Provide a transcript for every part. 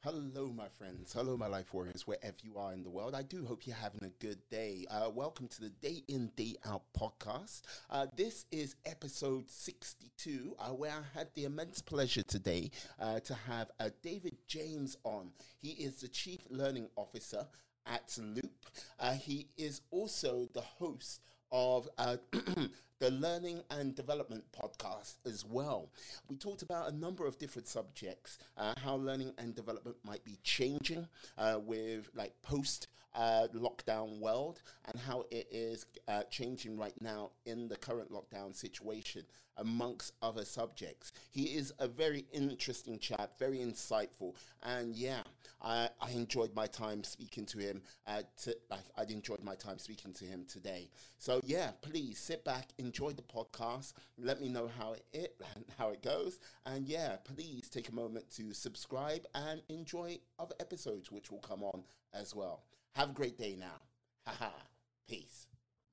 Hello, my friends. Hello, my life warriors, wherever you are in the world. I do hope you're having a good day. Welcome to the Day In, Day Out podcast. This is episode 62, where I had the immense pleasure today to have David James on. He is the Chief Learning Officer at Loop. He is also the host of the Learning and Development podcast as well. We talked about a number of different subjects, how learning and development might be changing with like post lockdown world and how it is changing right now in the current lockdown situation amongst other subjects. He is a very interesting chap, very insightful, and I enjoyed my time speaking to him. I enjoyed my time speaking to him today. So please sit back, enjoy the podcast. Let me know how it goes, and please take a moment to subscribe and enjoy other episodes which will come on as well. Have a great day now. Haha. Peace.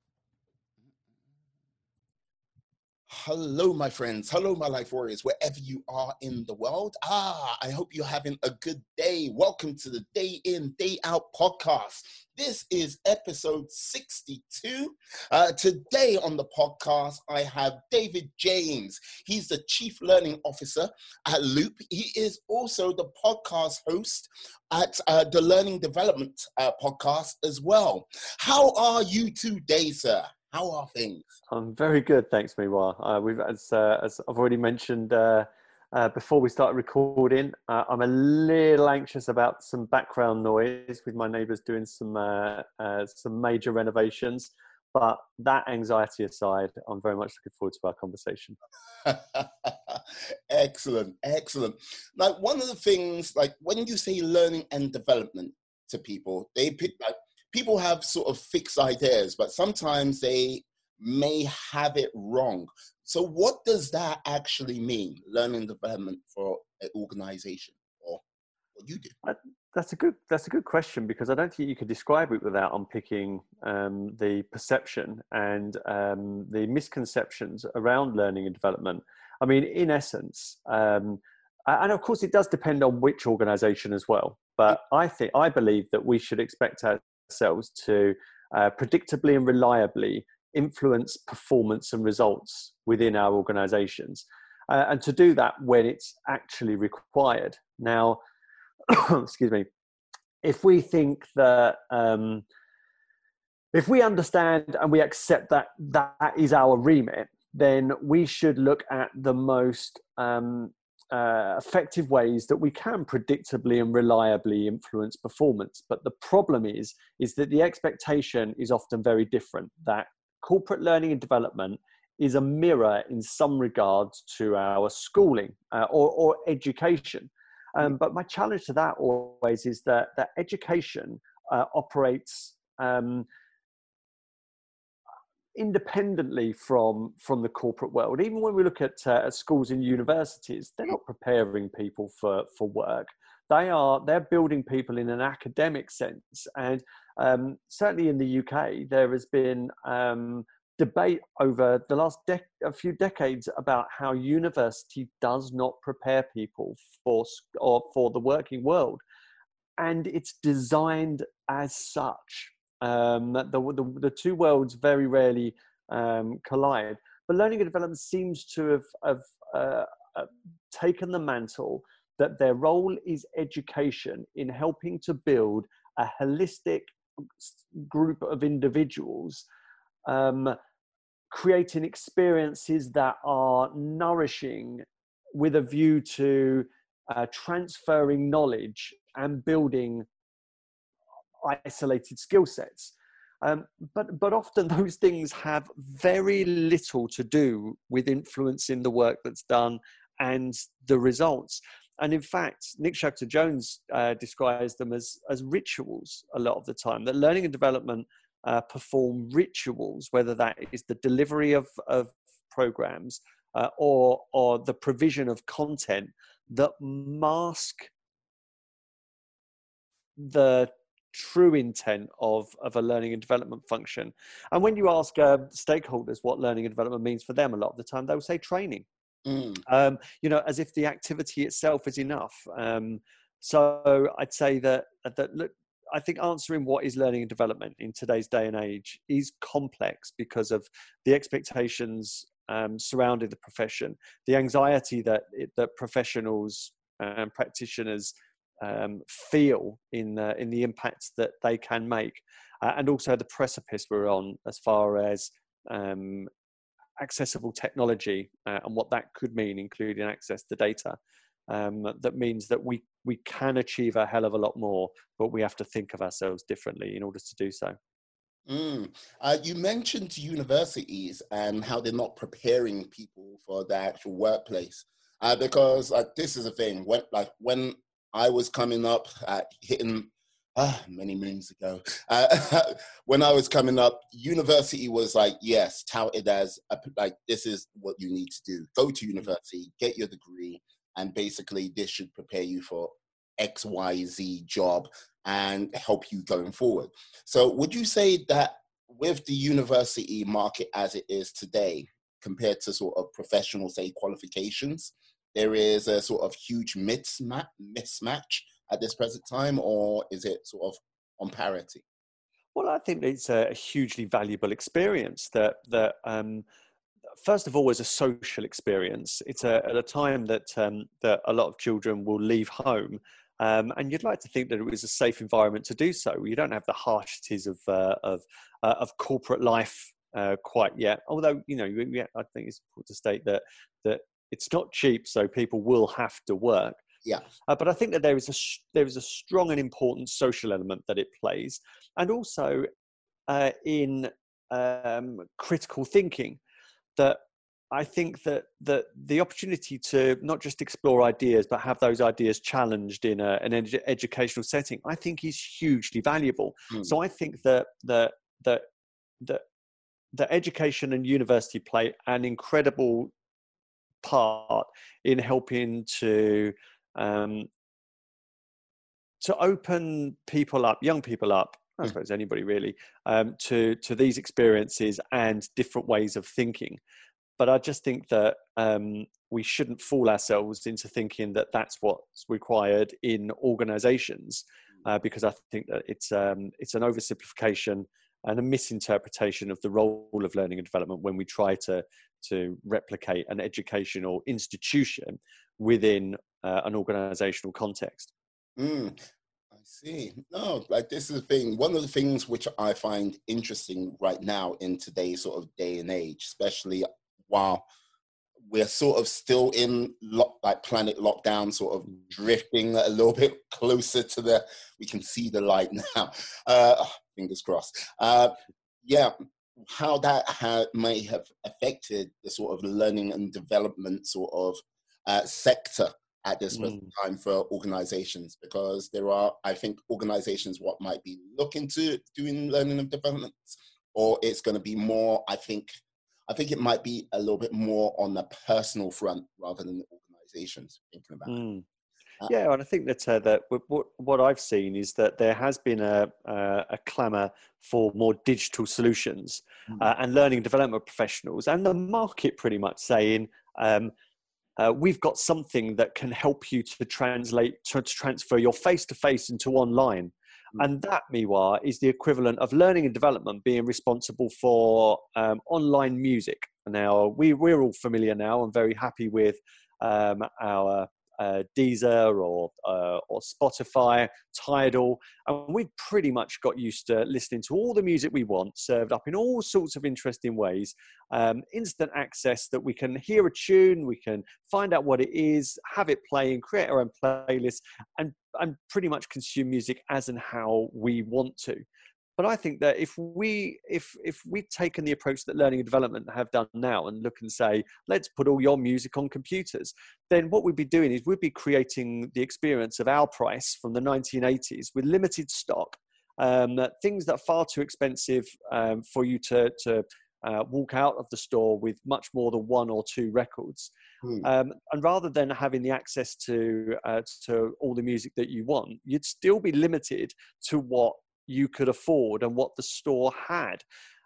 Hello, my friends. Hello, my life warriors, wherever you are in the world. I hope you're having a good day. Welcome to the Day In, Day Out podcast. This is episode 62. Today on the podcast, I have David James. He's the Chief Learning Officer at Loop. He is also the podcast host at the Learning Development podcast as well. How are you today, sir? How are things? I'm very good, thanks, Miwa. As I've already mentioned before we started recording, I'm a little anxious about some background noise with my neighbours doing some major renovations. But that anxiety aside, I'm very much looking forward to our conversation. Excellent. Like one of the things, like when you say learning and development to people, people have sort of fixed ideas, but sometimes they may have it wrong. So what does that actually mean, learning and development for an organization or what you do? That's a good question, because I don't think you could describe it without unpicking the perception and the misconceptions around learning and development. I mean, in essence, and of course it does depend on which organization as well, but I believe that we should expect ourselves to predictably and reliably influence performance and results within our organizations, and to do that when it's actually required. Now, excuse me, if we think that if we understand and we accept that that is our remit, then we should look at the most effective ways that we can predictably and reliably influence performance. But the problem is that the expectation is often very different, that corporate learning and development is a mirror in some regards to our schooling or education. But my challenge to that always is that education operates independently from the corporate world. Even when we look at schools and universities, they're not preparing people for work. They're building people in an academic sense. And certainly in the UK, there has been debate over the last few decades about how university does not prepare people for the working world, and it's designed as such. The two worlds very rarely collide. But learning and development seems to have taken the mantle that their role is education in helping to build a holistic group of individuals, creating experiences that are nourishing with a view to transferring knowledge and building isolated skill sets. But often those things have very little to do with influencing the work that's done and the results. And in fact, Nick Shackelford-Jones describes them as rituals a lot of the time, that learning and development perform rituals, whether that is the delivery of programs or the provision of content that mask the true intent of a learning and development function. And when you ask stakeholders what learning and development means for them, a lot of the time they'll say training. As if the activity itself is enough. So I'd say that look, I think answering what is learning and development in today's day and age is complex because of the expectations surrounding the profession, the anxiety that professionals and practitioners feel in the impacts that they can make, and also the precipice we're on as far as accessible technology and what that could mean, including access to data. That means that we can achieve a hell of a lot more, but we have to think of ourselves differently in order to do so. You mentioned universities and how they're not preparing people for the actual workplace, because this is a thing. When I was coming up, hitting many moons ago, when I was coming up, university was like, yes, touted as like, this is what you need to do. Go to university, get your degree, and basically this should prepare you for XYZ job and help you going forward. So would you say that with the university market as it is today, compared to sort of professional, say, qualifications, there is a sort of huge mismatch at this present time, or is it sort of on parity? Well, I think it's a hugely valuable experience that first of all, as a social experience. It's at a time that that a lot of children will leave home, and you'd like to think that it was a safe environment to do so. You don't have the harshness of corporate life quite yet. Although, you know, I think it's important to state that it's not cheap, so people will have to work. Yeah. But I think that there is a strong and important social element that it plays, and also in critical thinking. That I think that the opportunity to not just explore ideas, but have those ideas challenged in an educational setting, I think is hugely valuable. So I think that education and university play an incredible part in helping to open people up, young people up, I suppose anybody really, to these experiences and different ways of thinking. But I just think that we shouldn't fool ourselves into thinking that that's what's required in organisations, because I think that it's an oversimplification and a misinterpretation of the role of learning and development when we try to replicate an educational institution within an organisational context. I see. No, like this is the thing. One of the things which I find interesting right now in today's sort of day and age, especially while we're sort of still in planet lockdown, sort of drifting a little bit closer to we can see the light now. Fingers crossed. Yeah, how that may have affected the sort of learning and development sort of sector at this present time for organizations, because there are, I think, organizations what might be looking to doing learning and development, or it's going to be more, I think it might be a little bit more on the personal front rather than the organizations thinking about it. Yeah, and I think that what I've seen is that there has been a clamour for more digital solutions, and learning and development professionals and the market pretty much saying, we've got something that can help you to transfer your face-to-face into online. And that, meanwhile, is the equivalent of learning and development being responsible for online music. Now, we're all familiar now and very happy with our Deezer or Spotify, Tidal, and we've pretty much got used to listening to all the music we want, served up in all sorts of interesting ways. Instant access that we can hear a tune, we can find out what it is, have it playing, create our own playlist, and pretty much consume music as and how we want to. But I think that if we've taken the approach that learning and development have done now and look and say, let's put all your music on computers, then what we'd be doing is we'd be creating the experience of Our Price from the 1980s with limited stock, things that are far too expensive for you to walk out of the store with much more than one or two records. And rather than having the access to all the music that you want, you'd still be limited to what you could afford and what the store had.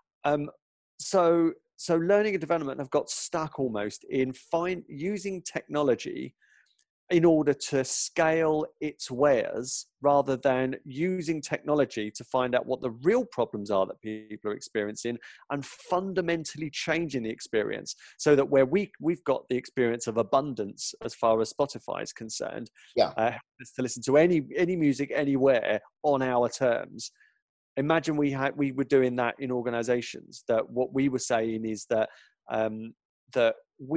So learning and development have got stuck almost in using technology in order to scale its wares rather than using technology to find out what the real problems are that people are experiencing and fundamentally changing the experience so that where we've got the experience of abundance as far as Spotify is concerned, Yeah. to listen to any music anywhere on our terms. Imagine we were doing that in organizations. That what we were saying is that that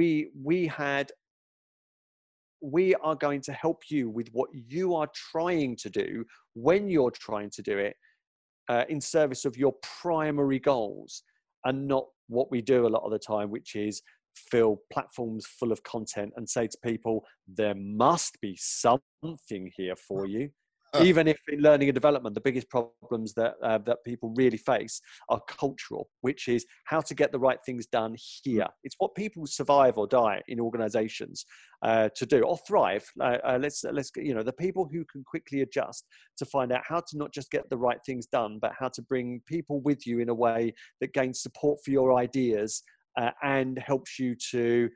we are going to help you with what you are trying to do when you're trying to do it in service of your primary goals, and not what we do a lot of the time, which is fill platforms full of content and say to people, there must be something here for you. Even if in learning and development, the biggest problems that people really face are cultural, which is how to get the right things done here. It's what people survive or die in organizations to do or thrive. Let's the people who can quickly adjust to find out how to not just get the right things done, but how to bring people with you in a way that gains support for your ideas and helps you to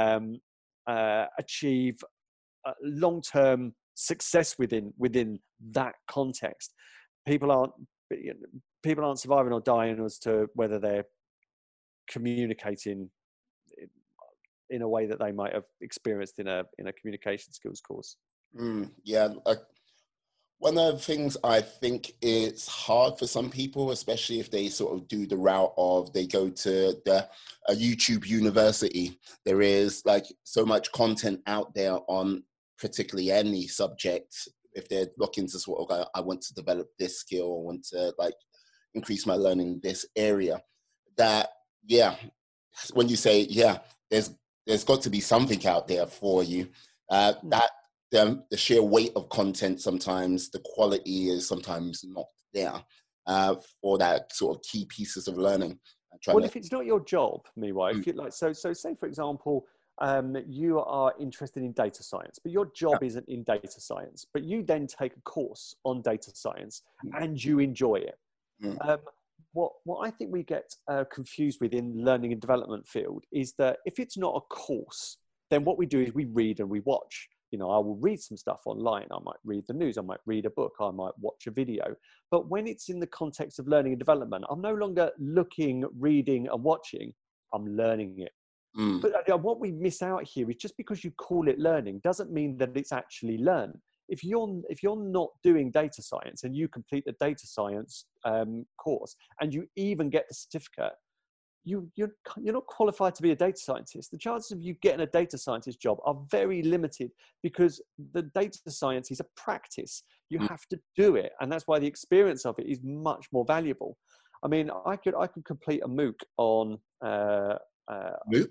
achieve long-term success within that context. People aren't surviving or dying as to whether they're communicating in a way that they might have experienced in a communication skills course. Yeah. One of the things I think it's hard for some people, especially if they sort of do the route of they go to a YouTube university. There is like so much content out there on particularly any subject. If they're looking to sort of go, I want to develop this skill, I want to like increase my learning in this area, that, yeah, when you say, yeah, there's got to be something out there for you, that the sheer weight of content, sometimes the quality is sometimes not there for that sort of key pieces of learning. Well, if it's not your job, meanwhile, if you like, so say for example, you are interested in data science, but your job isn't in data science, but you then take a course on data science and you enjoy it. What I think we get confused with in the learning and development field is that if it's not a course, then what we do is we read and we watch. I will read some stuff online. I might read the news. I might read a book. I might watch a video. But when it's in the context of learning and development, I'm no longer looking, reading and watching. I'm learning it. But what we miss out here is just because you call it learning doesn't mean that it's actually learned. If you're not doing data science and you complete a data science course and you even get the certificate, you're not qualified to be a data scientist. The chances of you getting a data scientist job are very limited because the data science is a practice. You have to do it, and that's why the experience of it is much more valuable. I mean, I could complete a MOOC on MOOC?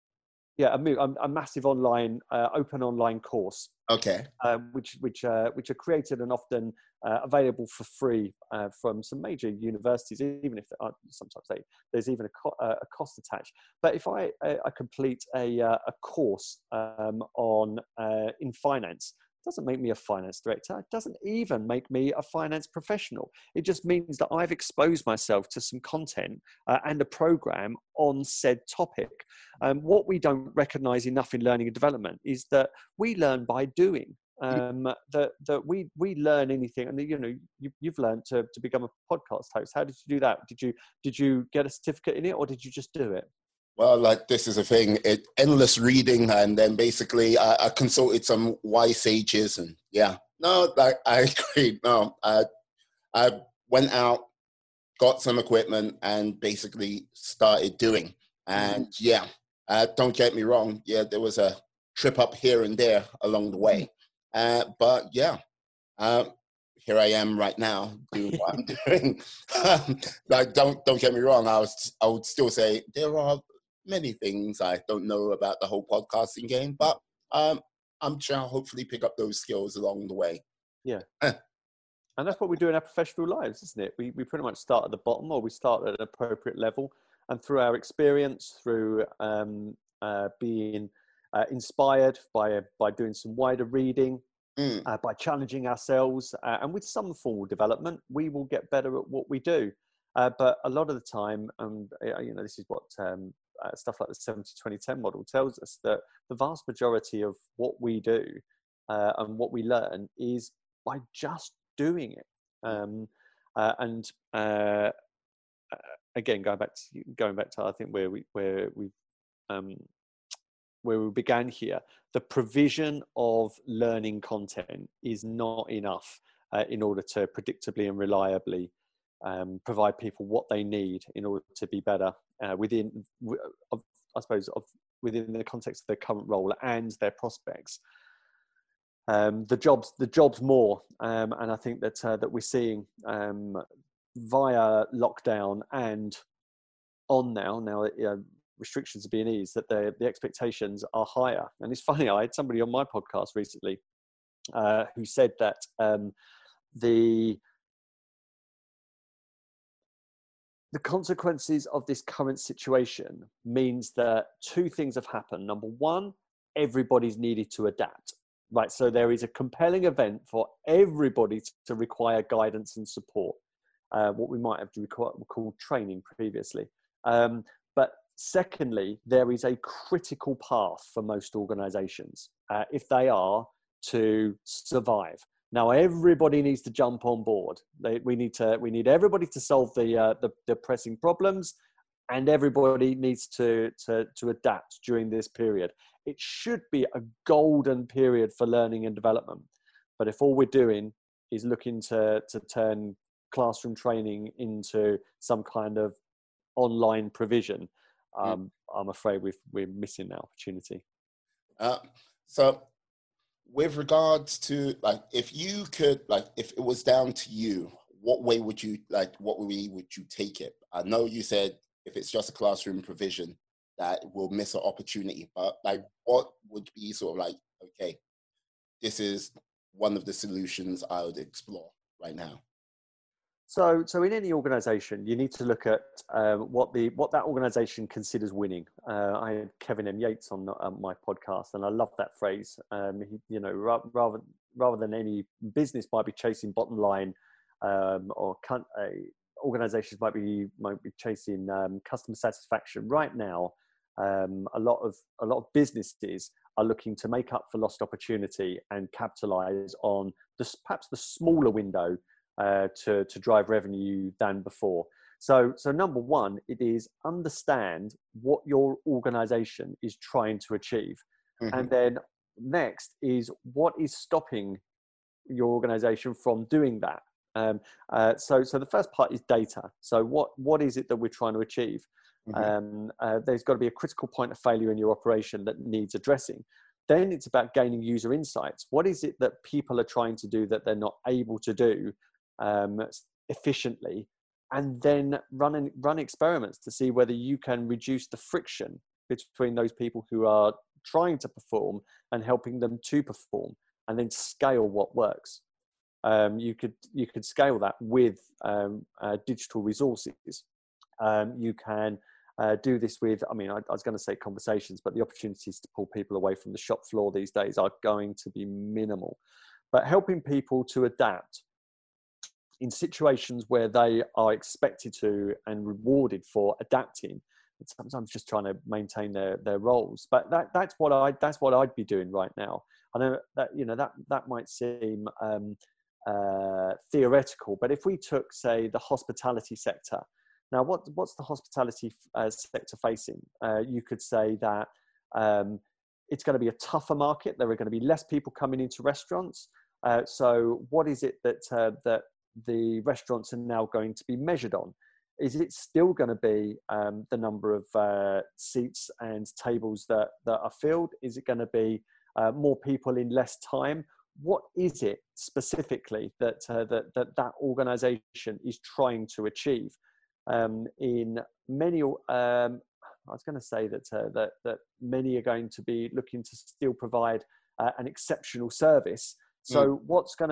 a MOOC, a massive online open online course. Okay. Which are created and often available for free from some major universities, even if sometimes there's even a cost attached. But if I complete a course on in finance, it doesn't make me a finance director. It doesn't even make me a finance professional. It just means that I've exposed myself to some content and a program on said topic. What we don't recognize enough in learning and development is that we learn by doing. That we learn anything, and you've learned to become a podcast host. How did you do that? Did you get a certificate in it, or did you just do it? Well, like, this is a thing, endless reading, and then basically I consulted some wise sages, and I agree. No, I went out, got some equipment, and basically started doing. And don't get me wrong, there was a trip up here and there along the way. But here I am right now doing what I'm doing. Like, don't get me wrong, I would still say there are many things I don't know about the whole podcasting game, but I'm sure I'll hopefully pick up those skills along the way. Yeah. And that's what we do in our professional lives, isn't it? We pretty much start at the bottom, or we start at an appropriate level, and through our experience, through being inspired by doing some wider reading, by challenging ourselves, and with some formal development, we will get better at what we do. But a lot of the time, this is what stuff like the 70-20-10 model tells us, that the vast majority of what we do and what we learn is by just doing it. And again, going back to I think where we began here, the provision of learning content is not enough in order to predictably and reliably provide people what they need in order to be better within the context of their current role and their prospects. The jobs more, and I think that we're seeing via lockdown and on now restrictions are being eased, that the expectations are higher. And it's funny, I had somebody on my podcast recently who said that the consequences of this current situation means that two things have happened. Number one, everybody's needed to adapt. Right, so there is a compelling event for everybody to require guidance and support, what we might have called training previously. But secondly, there is a critical path for most organizations if they are to survive. Now, everybody needs to jump on board. We need everybody to solve the pressing problems, and everybody needs to adapt during this period. It should be a golden period for learning and development. But if all we're doing is looking to turn classroom training into some kind of online provision, I'm afraid we're missing that opportunity. So with regards to, like, if it was down to you, what way would you take it? I know you said if it's just a classroom provision, that will miss an opportunity, but like, what would be sort of like, okay, this is one of the solutions I would explore right now? So in any organization, you need to look at what that organization considers winning. I had Kevin M. Yates on my podcast, and I love that phrase. Rather than any business might be chasing bottom line, or organizations might be chasing customer satisfaction. Right now, a lot of businesses are looking to make up for lost opportunity and capitalize on perhaps the smaller window to drive revenue than before. So number one, it is understand what your organization is trying to achieve. Mm-hmm. And then next is what is stopping your organization from doing that. So the first part is data. So what is it that we're trying to achieve? Mm-hmm. There's got to be a critical point of failure in your operation that needs addressing. Then it's about gaining user insights. What is it that people are trying to do that they're not able to do efficiently? And then run experiments to see whether you can reduce the friction between those people who are trying to perform and helping them to perform, and then scale what works. You could scale that with digital resources. You can do this with, I was going to say conversations, but the opportunities to pull people away from the shop floor these days are going to be minimal. But helping people to adapt in situations where they are expected to and rewarded for adapting, and sometimes just trying to maintain their roles. But that's what I'd be doing right now. I know that that might seem theoretical, but if we took, say, the hospitality sector. Now, what's the hospitality sector facing? You could say that it's going to be a tougher market. There are going to be less people coming into restaurants. So what is it that the restaurants are now going to be measured on? Is it still going to be the number of seats and tables that are filled? Is it going to be more people in less time? What is it specifically that organization is trying to achieve? In many, I was going to say that many are going to be looking to still provide an exceptional service. So what's going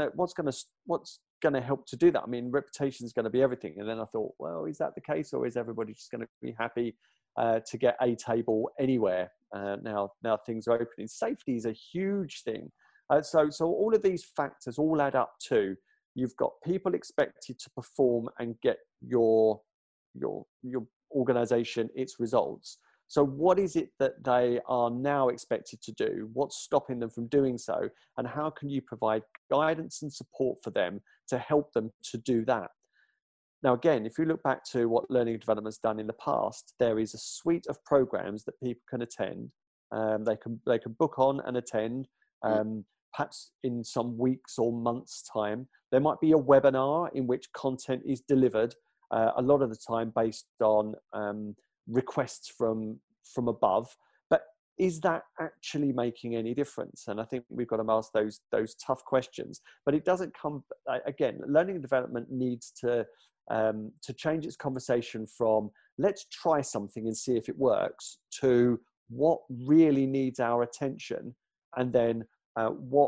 to help to do that? I mean, reputation is going to be everything. And then I thought, well, is that the case, or is everybody just going to be happy to get a table anywhere? Now things are opening. Safety is a huge thing. So all of these factors all add up to, you've got people expected to perform and get your organization its results. So what is it that they are now expected to do? What's stopping them from doing so? And how can you provide guidance and support for them to help them to do that? Now, again, if you look back to what learning and development has done in the past, there is a suite of programs that people can attend. They can book on and attend, perhaps in some weeks or months' time. There might be a webinar in which content is delivered, a lot of the time based on requests from above. But is that actually making any difference? And I think we've got to ask those tough questions. But it doesn't come, again, learning and development needs to change its conversation from let's try something and see if it works to what really needs our attention, and then what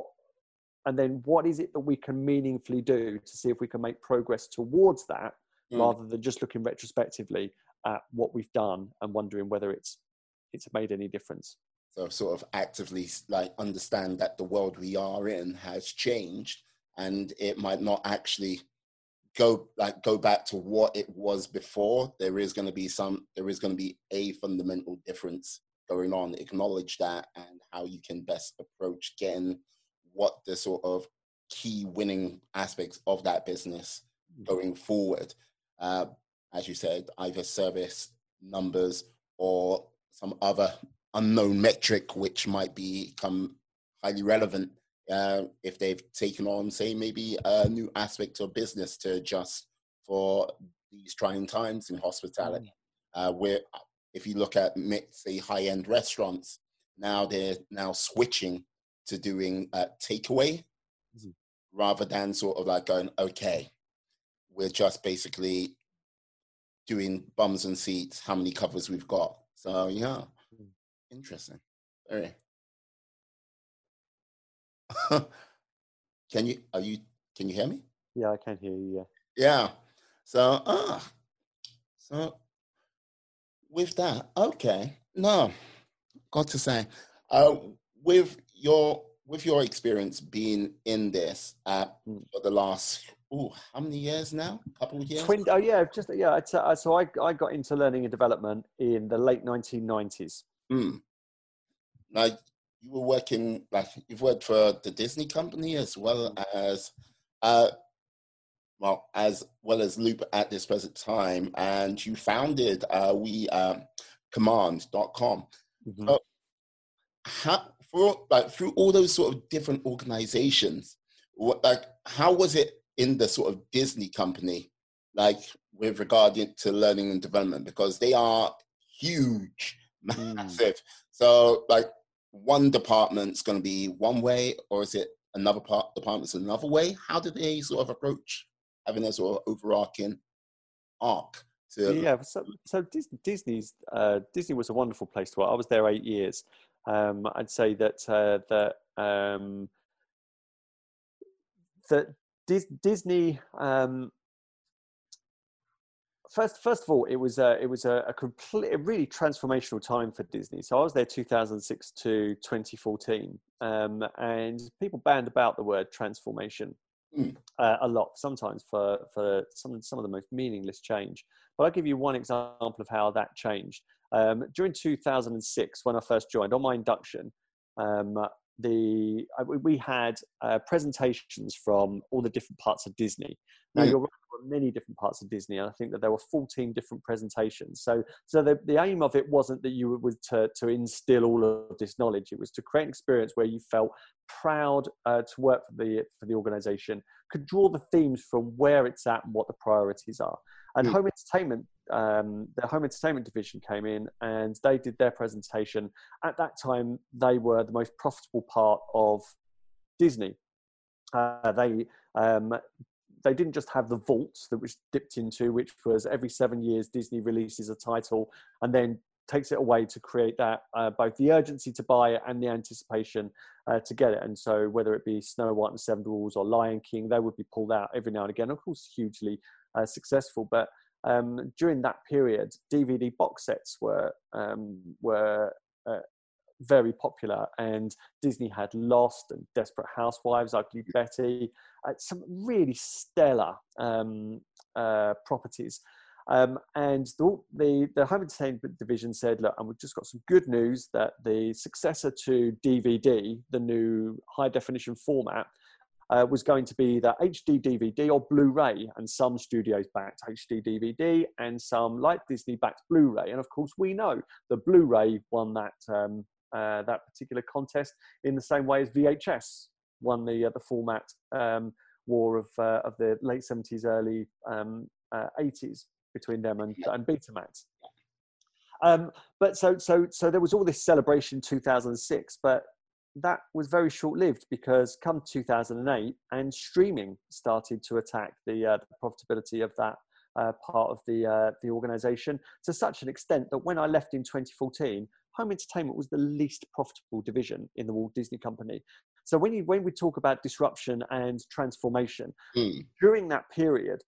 is it that we can meaningfully do to see if we can make progress towards that, rather than just looking retrospectively at what we've done and wondering whether it's made any difference. So sort of actively like understand that the world we are in has changed, and it might not actually go back to what it was before. There is going to be a fundamental difference going on. Acknowledge that, and how you can best approach getting what the sort of key winning aspects of that business going forward. As you said, either service numbers or some other unknown metric which might become highly relevant if they've taken on, say, maybe a new aspect of business to adjust for these trying times in hospitality. Where if you look at, say, high-end restaurants, they're now switching to doing takeaway rather than sort of like going, okay, we're just basically doing bums and seats, how many covers we've got. So yeah, interesting. Very. Can you hear me? Yeah, I can hear you. Yeah. So with that, okay. No, got to say, with your experience being in this for the last how many years now? A couple of years? So I got into learning and development in the late 1990s. Now, you were working, like, you've worked for the Disney company as well as Loop at this present time, and you founded command.com. Through all those sort of different organizations, how was it in the sort of Disney company, like with regard to learning and development, because they are huge, massive. So like one department's going to be one way, or is it another department's another way? How do they sort of approach having a sort of overarching arc? So Disney was a wonderful place to work. I was there 8 years. I'd say that Disney. First of all, it was a really transformational time for Disney. So I was there 2006 to 2014, and people band about the word transformation a lot, sometimes for some of the most meaningless change. But I'll give you one example of how that changed. During 2006, when I first joined, on my induction, we had presentations from all the different parts of Disney. Now, you're right, there were many different parts of Disney, and I think that there were 14 different presentations. So the aim of it wasn't that you were to instill all of this knowledge. It was to create an experience where you felt proud to work for the organization, could draw the themes from where it's at and what the priorities are. And home entertainment, the home entertainment division came in and they did their presentation. At that time, they were the most profitable part of Disney. They didn't just have the vaults that was dipped into, which was every 7 years Disney releases a title and then takes it away to create that both the urgency to buy it and the anticipation to get it. And so whether it be Snow White and the Seven Dwarfs or Lion King, they would be pulled out every now and again. Of course, hugely successful. But during that period, DVD box sets were very popular, and Disney had Lost and Desperate Housewives, Ugly Betty, some really stellar properties. And the home entertainment division said, look, and we've just got some good news that the successor to DVD, the new high definition format, was going to be the HD DVD or Blu-ray, and some studios backed HD DVD and some, like Disney, backed Blu-ray. And of course, we know the Blu-ray won that that particular contest in the same way as VHS won the format war of the late 70s, early 80s between them and Betamax. But so there was all this celebration in 2006, but that was very short-lived, because come 2008 and streaming started to attack the profitability of that part of the organization, to such an extent that when I left in 2014, home entertainment was the least profitable division in the Walt Disney Company. So when we talk about disruption and transformation, during that period,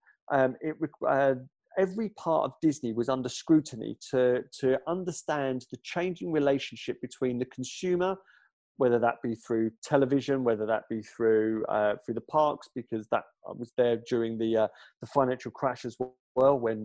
every part of Disney was under scrutiny to understand the changing relationship between the consumer, whether that be through television, whether that be through the parks, because that was there during the financial crash as well, when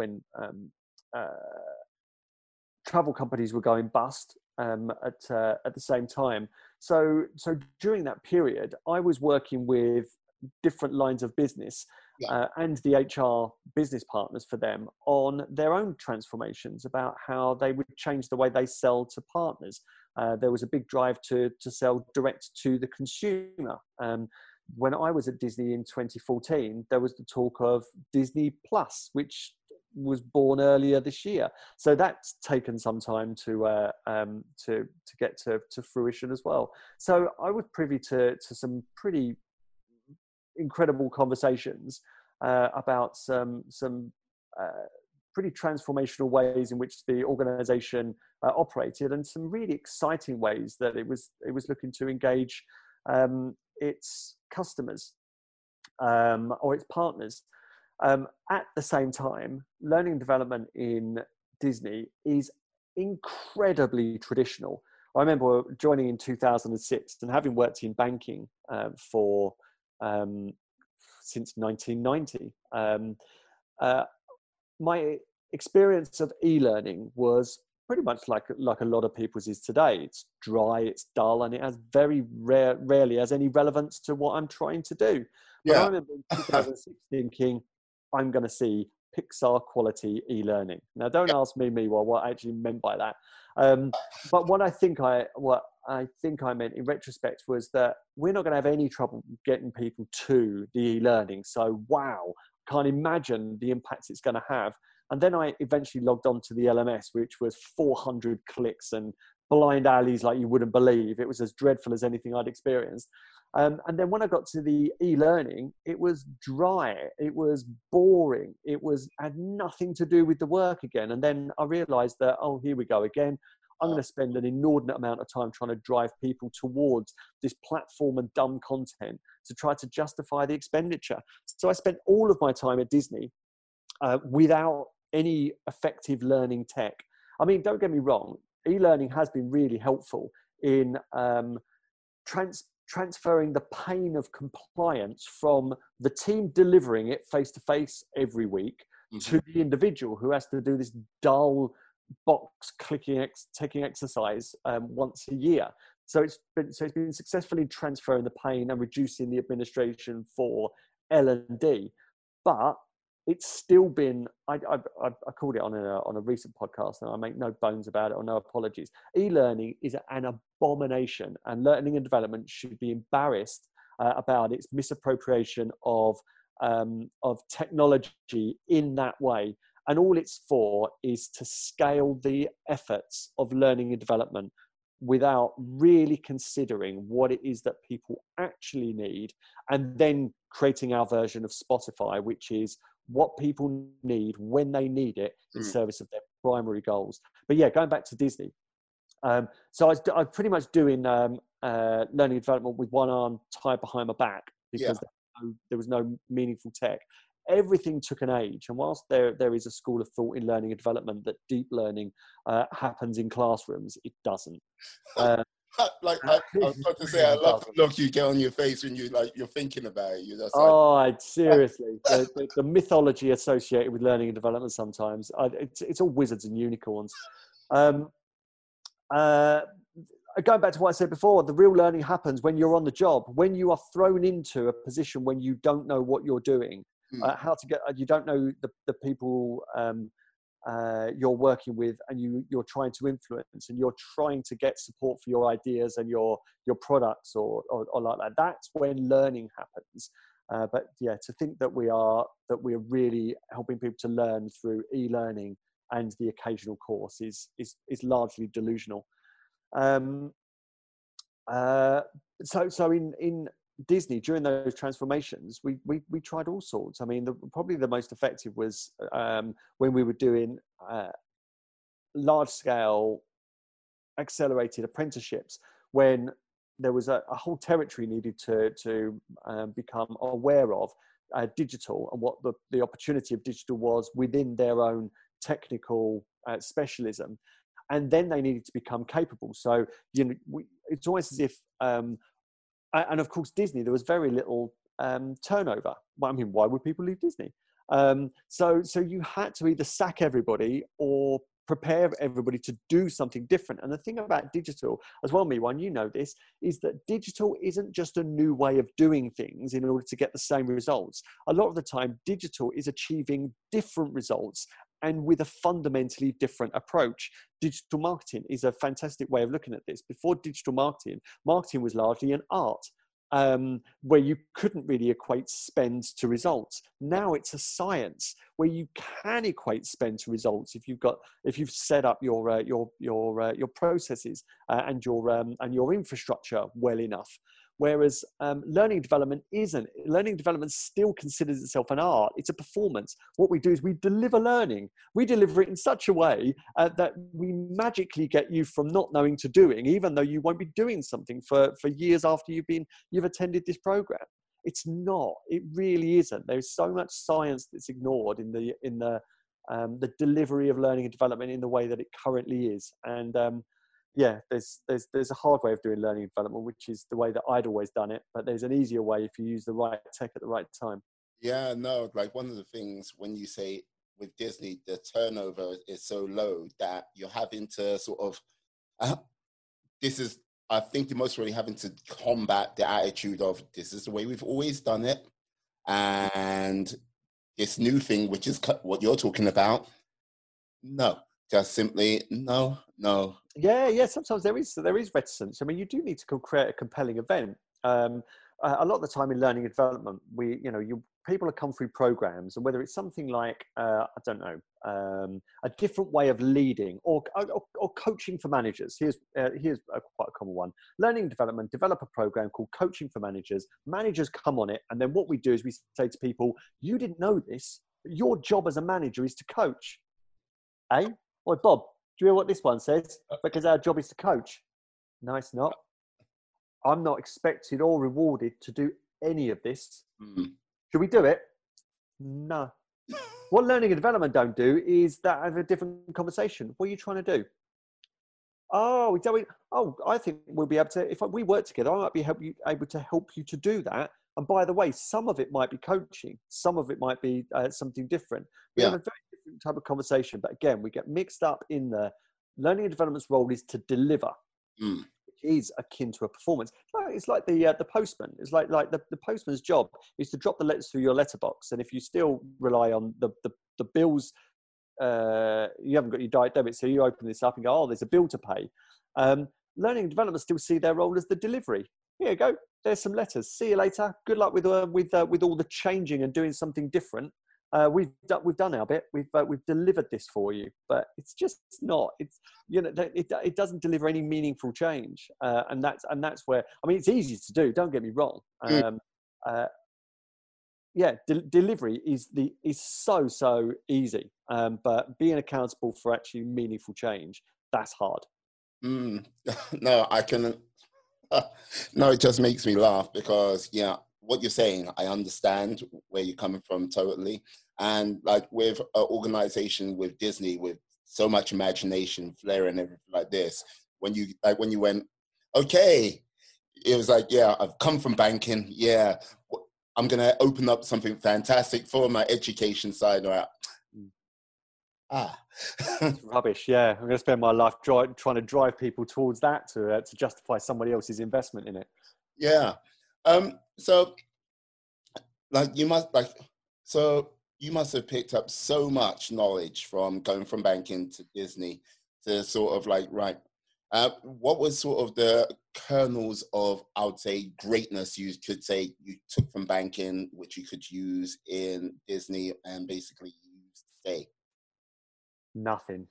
travel companies were going bust at the same time. So during that period, I was working with different lines of business and the HR business partners for them on their own transformations about how they would change the way they sell to partners. There was a big drive to sell direct to the consumer. When I was at Disney in 2014, there was the talk of Disney Plus, which was born earlier this year. So that's taken some time to get to fruition as well. So I was privy to some pretty incredible conversations about some pretty transformational ways in which the organization operated, and some really exciting ways that it was looking to engage its customers or its partners. At the same time, learning and development in Disney is incredibly traditional. I remember joining in 2006 and having worked in banking for since 1990. My experience of e-learning was pretty much like a lot of people's is today. It's dry, it's dull, and it has very rarely has any relevance to what I'm trying to do. But I remember in 2006 thinking, I'm going to see Pixar quality e-learning. Now, don't ask me what I actually meant by that. But what I think I meant in retrospect was that we're not going to have any trouble getting people to the e-learning. So, wow, can't imagine the impacts it's going to have. And then I eventually logged on to the LMS, which was 400 clicks and blind alleys like you wouldn't believe. It was as dreadful as anything I'd experienced. And then when I got to the e-learning, it was dry, it was boring, had nothing to do with the work again. And then I realized that, oh, here we go again. I'm going to spend an inordinate amount of time trying to drive people towards this platform and dumb content to try to justify the expenditure. So I spent all of my time at Disney without any effective learning tech. I mean, don't get me wrong, e-learning has been really helpful in transferring the pain of compliance from the team delivering it face-to-face every week to the individual who has to do this dull box ticking exercise once a year. So it's been successfully transferring the pain and reducing the administration for L&D. But it's still been, I called it on a recent podcast, and I make no bones about it or no apologies. E-learning is an abomination, and learning and development should be embarrassed about its misappropriation of technology in that way. And all it's for is to scale the efforts of learning and development without really considering what it is that people actually need, and then creating our version of Spotify, which is what people need when they need it in service of their primary goals. But yeah, going back to Disney. So I was pretty much doing learning and development with one arm tied behind my back, because there was no meaningful tech. Everything took an age. And whilst there is a school of thought in learning and development that deep learning happens in classrooms, it doesn't. I was about to say, I love the look you get on your face when you're thinking about it. You're just seriously, the mythology associated with learning and development sometimes, it's all wizards and unicorns. Going back to what I said before, the real learning happens when you're on the job, when you are thrown into a position when you don't know what you're doing, you don't know the people you're working with, and you're trying to influence, and you're trying to get support for your ideas and your products or like that. That's when learning happens. But yeah, to think that we're really helping people to learn through e-learning and the occasional course is largely delusional. So in Disney, during those transformations, we tried all sorts. I mean, probably the most effective was when we were doing large scale accelerated apprenticeships, when there was a whole territory needed to become aware of digital and what the opportunity of digital was within their own technical specialism, and then they needed to become capable. So it's almost as if and of course Disney, there was very little turnover. Well, I mean, why would people leave Disney? So you had to either sack everybody or prepare everybody to do something different. And the thing about digital as well, Miwan, you know this, is that digital isn't just a new way of doing things in order to get the same results. A lot of the time, digital is achieving different results and with a fundamentally different approach. Digital marketing is a fantastic way of looking at this. Before digital marketing was largely an art, where you couldn't really equate spend to results. Now it's a science where you can equate spend to results if you've set up your processes and your infrastructure well enough. Whereas learning and development isn't. Learning and development still considers itself an art. It's a performance. What we do is we deliver learning. We deliver it in such a way that we magically get you from not knowing to doing, even though you won't be doing something for years after you've attended this program. It's not. It really isn't. There's so much science that's ignored in the delivery of learning and development in the way that it currently is. And yeah, there's a hard way of doing learning and development, which is the way that I'd always done it. But there's an easier way if you use the right tech at the right time. Yeah, no, like one of the things when you say with Disney, the turnover is so low that you're having to sort of, I think you're most really having to combat the attitude of this is the way we've always done it. And this new thing, which is what you're talking about, no. Just simply no. Yeah. Sometimes there is reticence. I mean, you do need to create a compelling event. A lot of the time in learning and development, people have come through programs, and whether it's something like I don't know, a different way of leading or coaching for managers. Here's quite a common one. Learning and development develop a program called Coaching for Managers. Managers come on it, and then what we do is we say to people, "You didn't know this. Your job as a manager is to coach." Eh? Oi, Bob, do you hear what this one says? Because our job is to coach. No, it's not. I'm not expected or rewarded to do any of this. Should we do it? No. What learning and development don't do is that have a different conversation. What are you trying to do? Oh, I think we'll be able to, if we work together, I might be able to help you to do that. And by the way, some of it might be coaching. Some of it might be something different. We have a very different type of conversation. But again, we get mixed up in the learning and development's role is to deliver, which is akin to a performance. It's like the postman. It's like the postman's job is to drop the letters through your letterbox. And if you still rely on the bills, you haven't got your direct debit, so you open this up and go, oh, there's a bill to pay. Learning and development still see their role as the delivery. Here you go. There's some letters. See you later. Good luck with all the changing and doing something different. We've done our bit. We've delivered this for you, but it's just not. It's it doesn't deliver any meaningful change, and that's where, I mean, it's easy to do. Don't get me wrong. Delivery is so easy, but being accountable for actually meaningful change, that's hard. No, I can. No, it just makes me laugh because what you're saying, I understand where you're coming from totally. And like with an organization with Disney, with so much imagination, flair, and everything like this, when you went, Okay. It was like, yeah, I've come from banking. Yeah, I'm going to open up something fantastic for my education side. Ah. It's rubbish. Yeah, I'm going to spend my life trying to drive people towards that to justify somebody else's investment in it. Yeah. So like you must have picked up so much knowledge from going from banking to Disney to sort of like, right. What was sort of the kernels of, I would say, greatness you could say you took from banking, which you could use in Disney and basically use today? Nothing.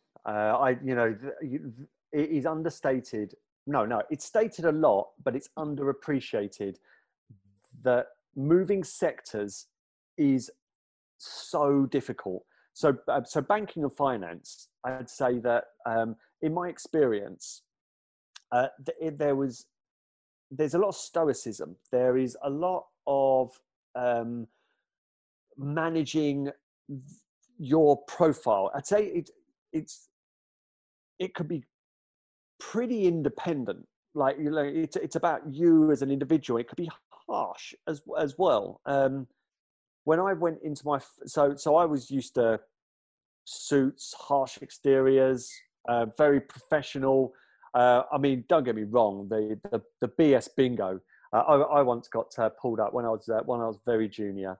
It is understated. No, it's stated a lot, but it's underappreciated that moving sectors is so difficult. So banking and finance, I'd say that in my experience, there's a lot of stoicism. There is a lot of managing your profile. I'd say it could be pretty independent. Like, you know, it's about you as an individual. It could be harsh as well. When I went into so I was used to suits, harsh exteriors, very professional. I mean, don't get me wrong. The BS bingo. I once got pulled up when I was very junior.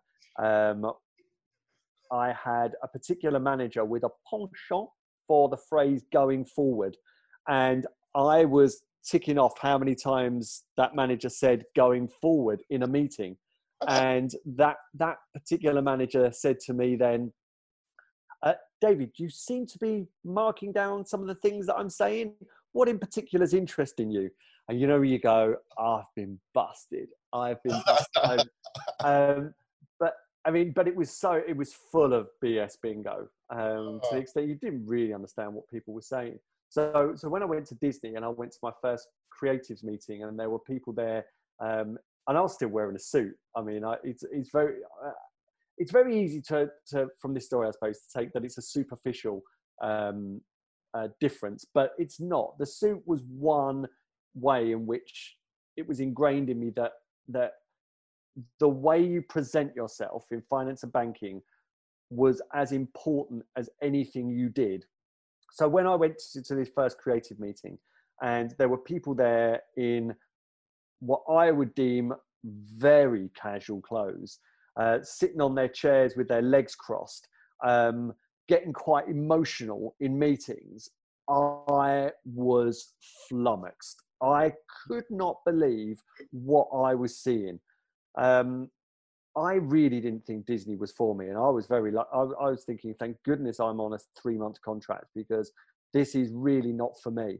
I had a particular manager with a penchant for the phrase "going forward," and I was ticking off how many times that manager said "going forward" in a meeting. And that particular manager said to me then, David, you seem to be marking down some of the things that I'm saying. What in particular is interesting you? And you know where you go, I've been busted. I've been busted. But I mean, but it was full of BS bingo to the extent you didn't really understand what people were saying. So when I went to Disney and I went to my first creatives meeting and there were people there, and I was still wearing a suit. I mean, it's very easy to from this story, I suppose, to take that it's a superficial difference, but it's not. The suit was one way in which it was ingrained in me that the way you present yourself in finance and banking was as important as anything you did. So when I went to this first creative meeting, and there were people there in what I would deem very casual clothes, sitting on their chairs with their legs crossed, getting quite emotional in meetings, I was flummoxed. I could not believe what I was seeing. I really didn't think Disney was for me, and I was I was thinking, thank goodness I'm on a 3-month contract, because this is really not for me.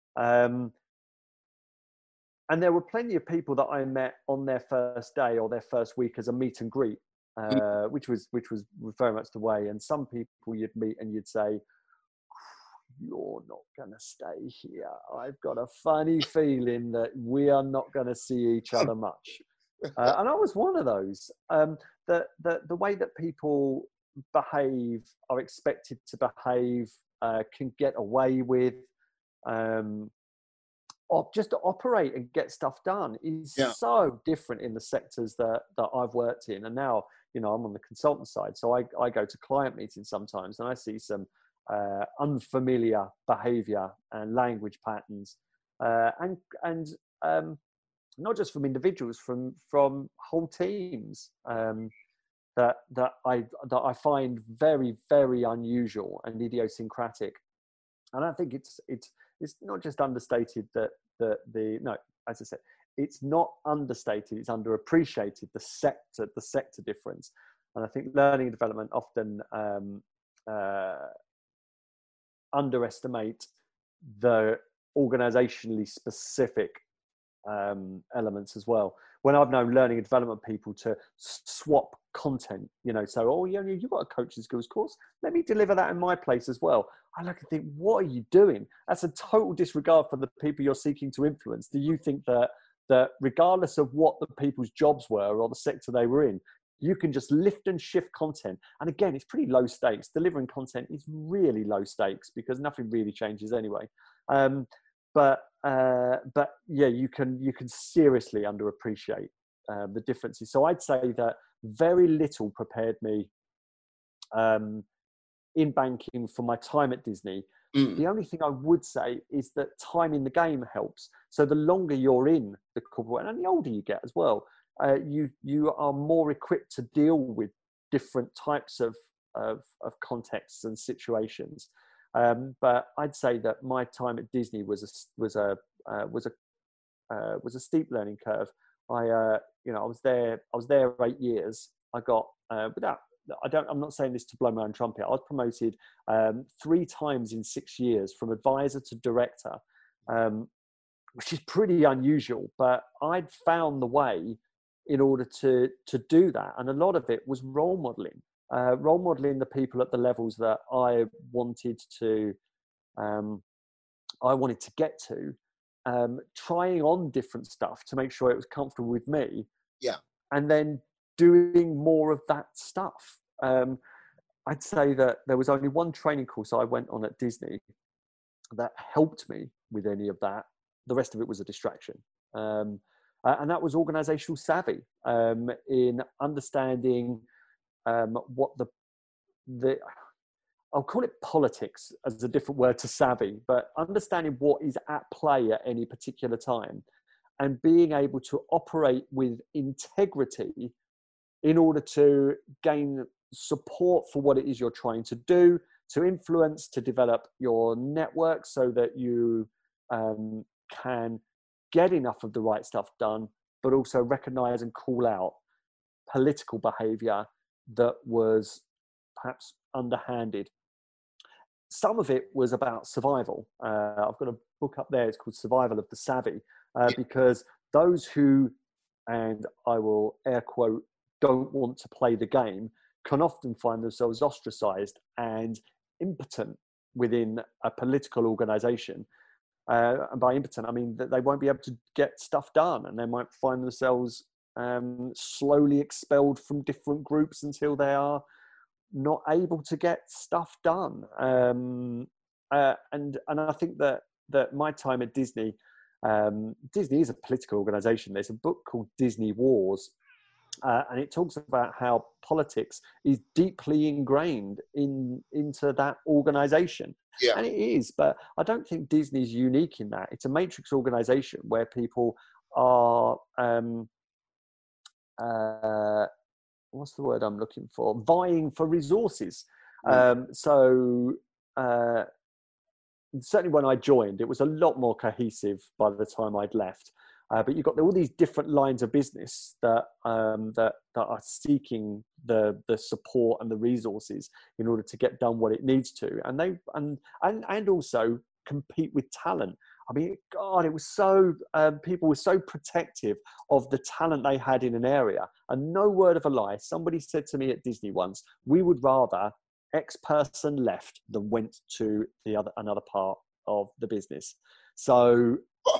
And there were plenty of people that I met on their first day or their first week as a meet and greet, which was very much the way. And some people you'd meet and you'd say, "You're not going to stay here. I've got a funny feeling that we are not going to see each other much." And I was one of those. The way that people behave, are expected to behave, can get away with, just to operate and get stuff done is so different in the sectors that I've worked in. And now, you know, I'm on the consultant side, so I go to client meetings sometimes and I see some unfamiliar behavior and language patterns, and not just from individuals, from whole teams, that I find very, very unusual and idiosyncratic. And I think it's not just understated that as I said, it's not understated, it's underappreciated, the sector difference. And I think learning and development often underestimate the organizationally specific elements as well. When I've known learning and development people to swap content, you know, so, oh yeah, you've got a coaching skills course, let me deliver that in my place as well. I look and think, what are you doing? That's a total disregard for the people you're seeking to influence. Do you think that regardless of what the people's jobs were or the sector they were in, you can just lift and shift content? And again, it's pretty low stakes. Delivering content is really low stakes because nothing really changes anyway. But yeah, you can seriously underappreciate the differences. So I'd say that very little prepared me in banking for my time at Disney. The only thing I would say is that time in the game helps. So the longer you're in the corporate, and the older you get as well, you are more equipped to deal with different types of contexts and situations. But I'd say that my time at Disney was a steep learning curve. I was there 8 years. I got I'm not saying this to blow my own trumpet. I was promoted 3 times in 6 years from advisor to director, which is pretty unusual. But I'd found the way in order to do that, and a lot of it was role modeling the people at the levels that I wanted to get to, trying on different stuff to make sure it was comfortable with me. Yeah. And then doing more of that stuff. I'd say that there was only one training course I went on at Disney that helped me with any of that. The rest of it was a distraction. And that was organizational savvy, in understanding what the I'll call it politics as a different word to savvy, but understanding what is at play at any particular time and being able to operate with integrity in order to gain support for what it is you're trying to do, to influence, to develop your network so that you can get enough of the right stuff done, but also recognize and call out political behavior that was perhaps underhanded. Some of it was about survival. I've got a book up there, it's called Survival of the Savvy, because those who, and I will air quote, don't want to play the game can often find themselves ostracized and impotent within a political organization. And by impotent, I mean that they won't be able to get stuff done, and they might find themselves slowly expelled from different groups until they are not able to get stuff done. And I think that my time at Disney, Disney is a political organization. There's a book called Disney Wars, and it talks about how politics is deeply ingrained into that organization. Yeah. And it is, but I don't think Disney's unique in that. It's a matrix organization where people are, what's the word I'm looking for? Vying for resources. So certainly when I joined, it was a lot more cohesive by the time I'd left. But you've got all these different lines of business that are seeking the support and the resources in order to get done what it needs to, and they and also compete with talent. I mean, God, it was so people were so protective of the talent they had in an area, and no word of a lie. Somebody said to me at Disney once, "We would rather X person left than went to another part of the business." So.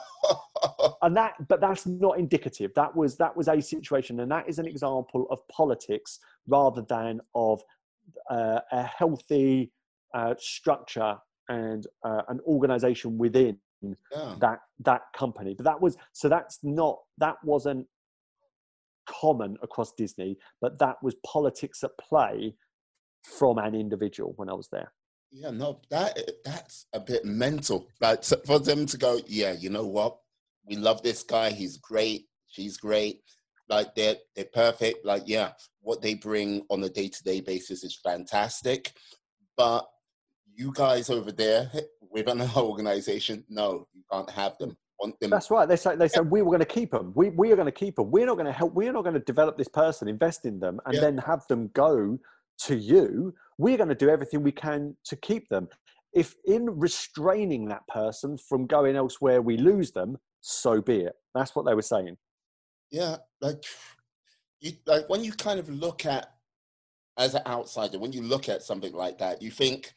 But that's not indicative. That was a situation, and that is an example of politics rather than of a healthy structure and an organization within that company. But that wasn't common across Disney, but that was politics at play from an individual when I was there. Yeah, no, that's a bit mental. Like, for them to go, yeah, you know what? We love this guy. He's great. She's great. Like, they're perfect. Like, yeah, what they bring on a day-to-day basis is fantastic. But you guys over there within an organization, no, you can't have them. Want them. That's right. They said we were going to keep them. We are going to keep them. We're not going to help. We're not going to develop this person, invest in them, and then have them go to you. We're going to do everything we can to keep them. If in restraining that person from going elsewhere, we lose them, so be it. That's what they were saying. Yeah, like when you kind of look at, as an outsider, when you look at something like that, you think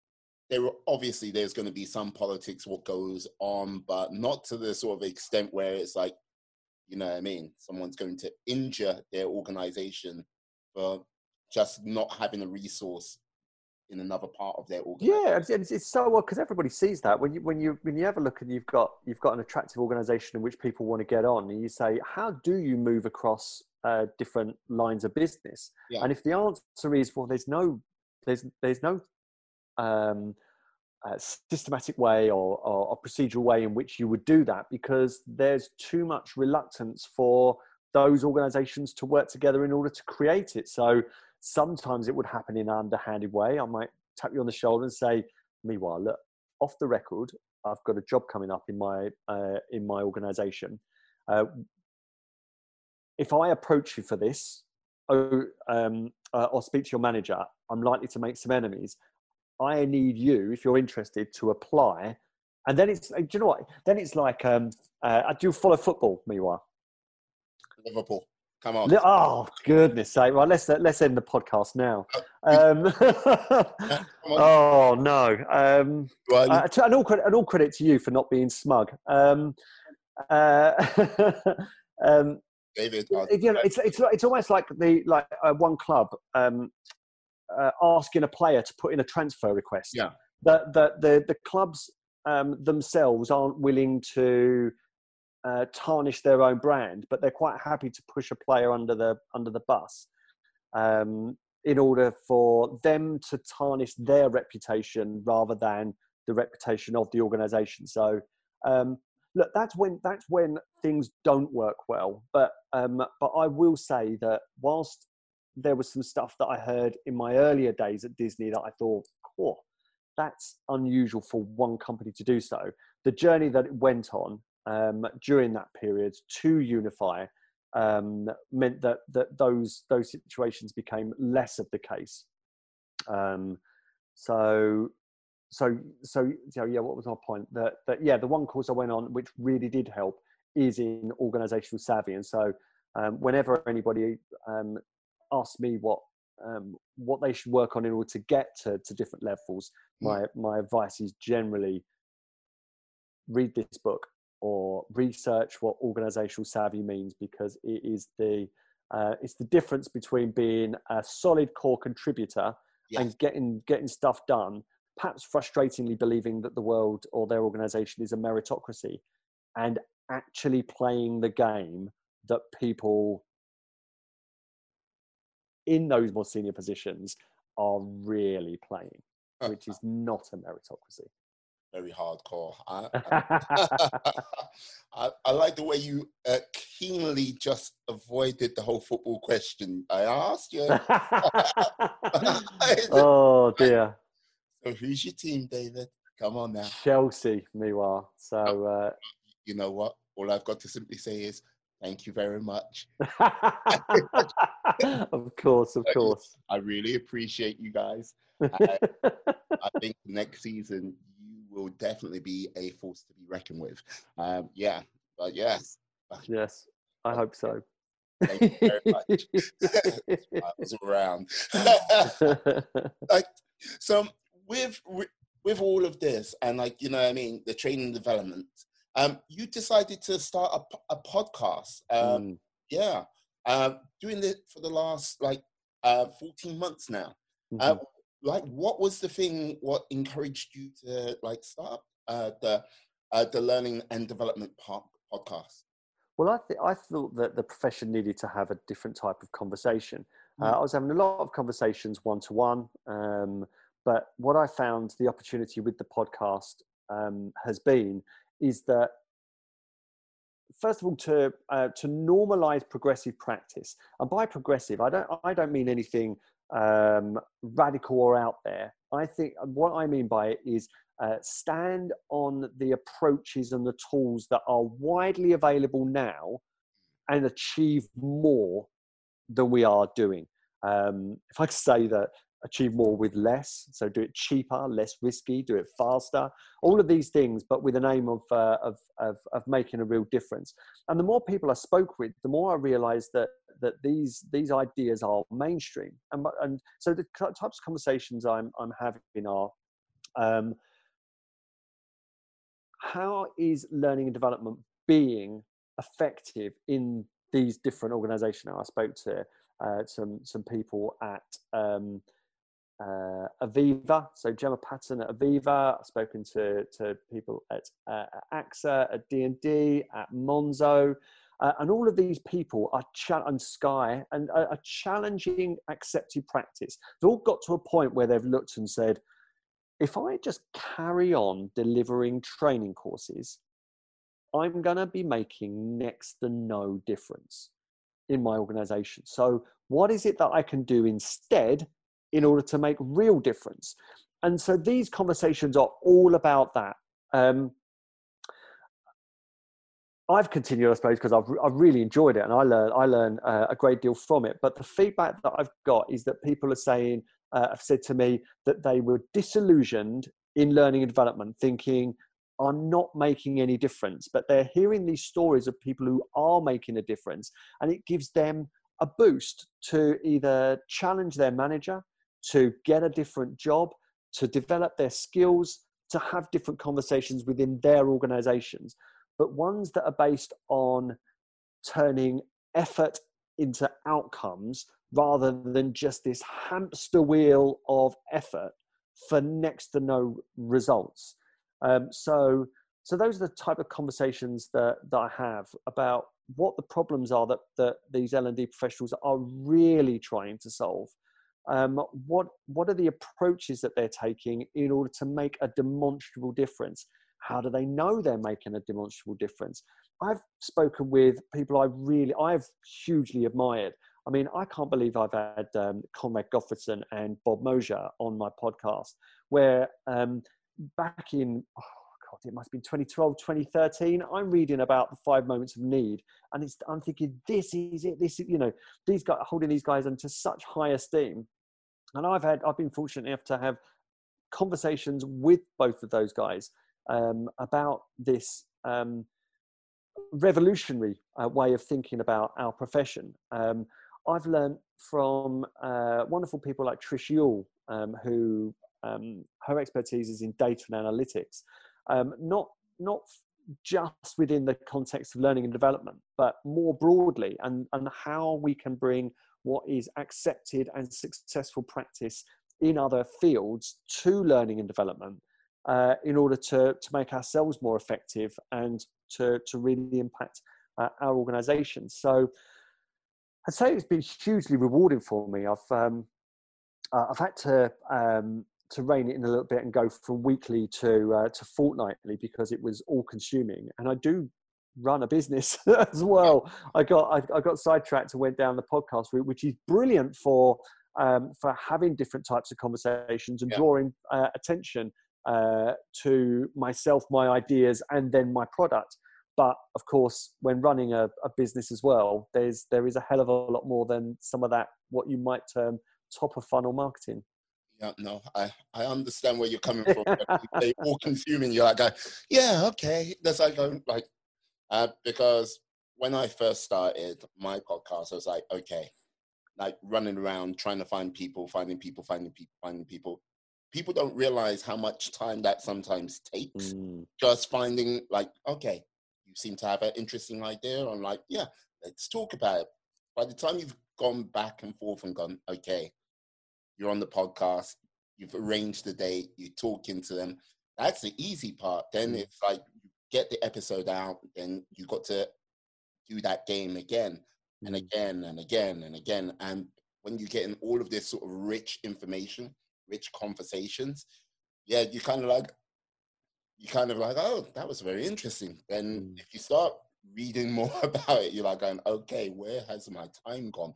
there's going to be some politics what goes on, but not to the sort of extent where it's like, you know what I mean? Someone's going to injure their organization for just not having a resource in another part of their organization. Yeah, and it's so odd because everybody sees that when you have a look and you've got an attractive organization in which people want to get on, and you say, how do you move across different lines of business? Yeah. And if the answer is, well, there's no systematic way or a procedural way in which you would do that, because there's too much reluctance for those organizations to work together in order to create it. So sometimes it would happen in an underhanded way. I might tap you on the shoulder and say, meanwhile, look, off the record, I've got a job coming up in my organization. If I approach you for this, or speak to your manager, I'm likely to make some enemies. I need you, if you're interested, to apply. And then it's, do you know what? Then it's like, do you follow football, Miwa? Liverpool, come on. Oh, goodness sake. Right, let's end the podcast now. Oh, no. And all credit to you for not being smug. David, it's almost like one club asking a player to put in a transfer request. Yeah. The clubs themselves aren't willing to tarnish their own brand, but they're quite happy to push a player under the bus in order for them to tarnish their reputation rather than the reputation of the organisation. So look, that's when things don't work well. But I will say that whilst there was some stuff that I heard in my earlier days at Disney that I thought, oh, that's unusual for one company to do so. The journey that it went on during that period to unify meant that those situations became less of the case. So yeah, what was my point? That the one course I went on, which really did help, is in organizational savvy. And so whenever anybody asks me what they should work on in order to get to different levels, my advice is generally read this book or research what organizational savvy means, because it is it's the difference between being a solid core contributor and getting stuff done, perhaps frustratingly believing that the world or their organization is a meritocracy, and actually playing the game that people in those more senior positions are really playing, which is not a meritocracy. Very hardcore. I like the way you keenly just avoided the whole football question I asked you. Oh dear. So who's your team, David? Come on now. Chelsea, meanwhile. So you know what? All I've got to simply say is thank you very much. Of course. I really appreciate you guys. I think next season you will definitely be a force to be reckoned with. Yes, I hope so. Thank you very much. I was around. So with all of this and the training and development, you decided to start a podcast. Doing it for the last 14 months now. What was the thing? What encouraged you to start the learning and development podcast? Well, I thought that the profession needed to have a different type of conversation. I was having a lot of conversations one-to-one, but what I found the opportunity with the podcast has been is that, first of all, to normalize progressive practice. And by progressive, I don't mean anything radical or out there. I think what I mean by it is stand on the approaches and the tools that are widely available now and achieve more than we are doing. If I could say that, achieve more with less, so do it cheaper, less risky, do it faster, all of these things, but with an aim of making a real difference. And the more people I spoke with, the more I realized that these ideas are mainstream. And so the types of conversations I'm having are, how is learning and development being effective in these different organizations? Now, I spoke to some people at Aviva, so Gemma Patton at Aviva. I've spoken to people at AXA, at D&D, at Monzo, and all of these people are and Sky and are challenging accepted practice. They've all got to a point where they've looked and said, if I just carry on delivering training courses, I'm going to be making next to no difference in my organization. So what is it that I can do instead in order to make real difference? And so these conversations are all about that. I've continued, I suppose, because I've really enjoyed it, and I learn a great deal from it. But the feedback that I've got is that people are saying, have said to me that they were disillusioned in learning and development, thinking, I'm not making any difference. But they're hearing these stories of people who are making a difference, and it gives them a boost to either challenge their manager, to get a different job, to develop their skills, to have different conversations within their organizations, but ones that are based on turning effort into outcomes rather than just this hamster wheel of effort for next to no results. So those are the type of conversations that I have about what the problems are that these L&D professionals are really trying to solve. What are the approaches that they're taking in order to make a demonstrable difference? How do they know they're making a demonstrable difference? I've spoken with people I've hugely admired. I mean, I can't believe I've had Conrad Gottfredson and Bob Mosier on my podcast, where back in, it must have been 2012, 2013, I'm reading about the 5 moments of need. And I'm thinking, this is it. This is, these guys, holding these guys into such high esteem. And I've been fortunate enough to have conversations with both of those guys about this revolutionary way of thinking about our profession. I've learned from wonderful people like Trish Yule, who her expertise is in data and analytics, not just within the context of learning and development, but more broadly, and how we can bring what is accepted and successful practice in other fields to learning and development in order to make ourselves more effective and to really impact our organisation. So I'd say it's been hugely rewarding for me. I've had to rein it in a little bit and go from weekly to fortnightly because it was all consuming. And I do run a business as well. I got sidetracked and went down the podcast route, which is brilliant for having different types of conversations and drawing attention to myself, my ideas, and then my product. But of course, when running a business as well, there is a hell of a lot more than some of that, what you might term top of funnel marketing. Yeah, no, I understand where you're coming from. They all consuming. You're like, yeah, okay. That's like going like, because when I first started my podcast, I was like, okay, like running around trying to find people, finding people. People don't realize how much time that sometimes takes. Just finding like, okay, you seem to have an interesting idea. I'm like, yeah, let's talk about it. By the time you've gone back and forth and gone, okay, you're on the podcast, you've arranged the date, you're talking to them. That's the easy part. Then it's like you get the episode out, then you got to do that game again and again and again and again. And when you're getting all of this sort of rich information, rich conversations, yeah, you kind of like, oh, that was very interesting. Then if you start reading more about it, you're like going, okay, where has my time gone?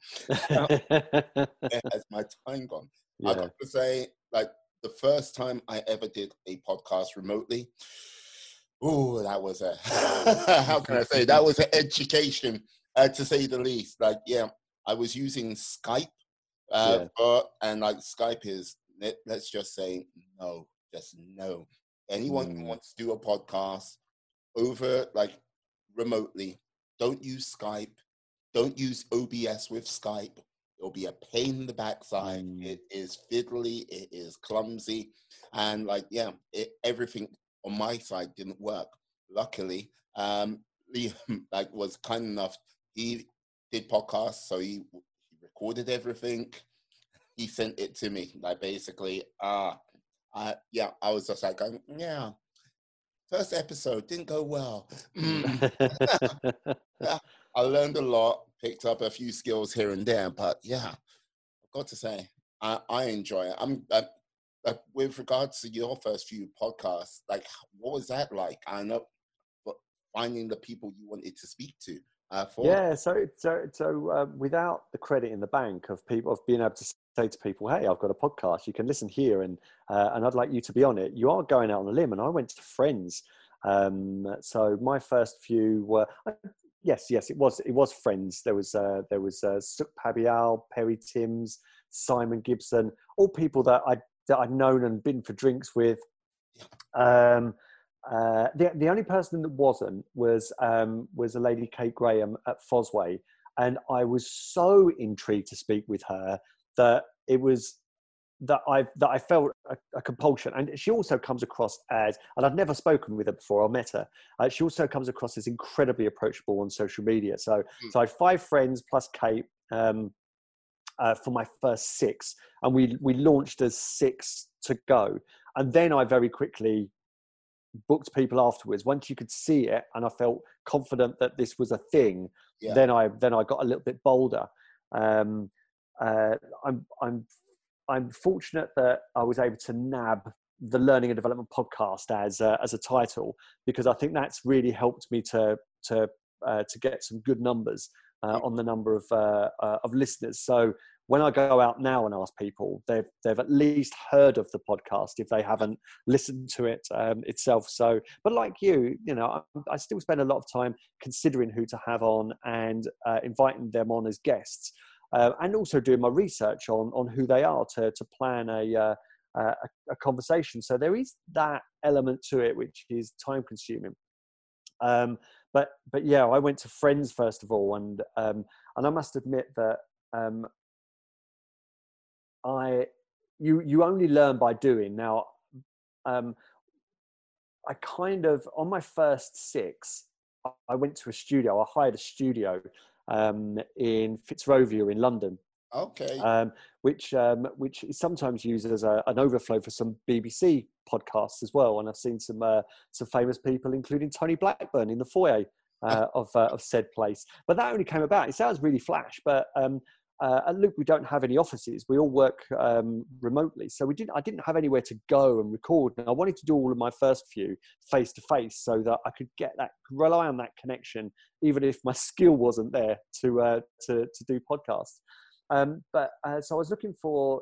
Where has my time gone? Yeah. I got to say, like, the first time I ever did a podcast remotely, oh, that was how can I say, that was an education, to say the least. Like, yeah, I was using Skype, and like Skype is, let's just say, no. Anyone who wants to do a podcast over, like, remotely, don't use Skype. Don't use OBS with Skype. It'll be a pain in the backside. It is fiddly. It is clumsy. And like, yeah, everything on my side didn't work. Luckily, Liam like was kind enough. He did podcasts, so he recorded everything. he sent it to me. Like basically, I was just like, going, yeah, first episode didn't go well. Yeah, I learned a lot, picked up a few skills here and there, but yeah, I've got to say, I enjoy it. With regards to your first few podcasts, like, what was that like? I know, but finding the people you wanted to speak to for Yeah, so without the credit in the bank of people, of being able to say to people, "Hey, I've got a podcast. You can listen here, and I'd like you to be on it." You are going out on a limb, and I went to friends. So my first few were yes, it was friends. There was Suk Pabial, Perry Timms, Simon Gibson, all people that I'd known and been for drinks with. The only person that wasn't was a lady, Kate Graham, at Fosway, and I was so intrigued to speak with her that it was that I felt a compulsion. And she also comes across as, and I've never spoken with her before, I met her. She also comes across as incredibly approachable on social media. So I had 5 friends plus Kate for my first 6, and we launched as 6 to go, and then I very quickly booked people afterwards. Once you could see it and I felt confident that this was a thing, then I got a little bit bolder. I'm fortunate that I was able to nab the Learning and Development Podcast as a title, because I think that's really helped me to get some good numbers on the number of listeners. So when I go out now and ask people, they've at least heard of the podcast if they haven't listened to it itself. So, but like you know, I still spend a lot of time considering who to have on and inviting them on as guests, and also doing my research on who they are to plan a conversation. So there is that element to it, which is time consuming. But yeah, I went to friends first of all, and I must admit that you only learn by doing. Now, I kind of, on my first 6, I went to a studio. I hired a studio in Fitzrovia in London. Okay. Which is sometimes used as an overflow for some BBC podcasts as well. And I've seen some famous people, including Tony Blackburn, in the foyer of said place. But that only came about. It sounds really flash, but at Loop we don't have any offices. We all work remotely, so I didn't have anywhere to go and record. And I wanted to do all of my first few face to face, so that I could rely on that connection, even if my skill wasn't there to do podcasts. So I was looking for